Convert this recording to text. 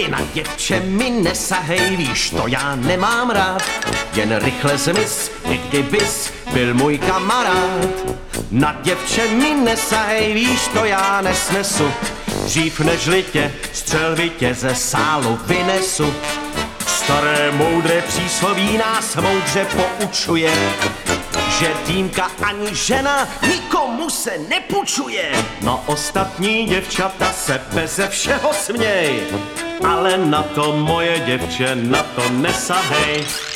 Ty na děvče mi nesahej, víš, to já nemám rád. Jen rychle zmiz, i kdybys byl můj kamarád. Na děvče mi nesahej, víš, to já nesnesu. Dřív nežli tě střelvitě ze sálu vynesu. Staré moudré přísloví nás moudře poučuje, že dýmka ani žena nikomu se nepůjčuje. Na ostatní děvčata se beze všeho směj, ale na to moje děvče, na to nesahej.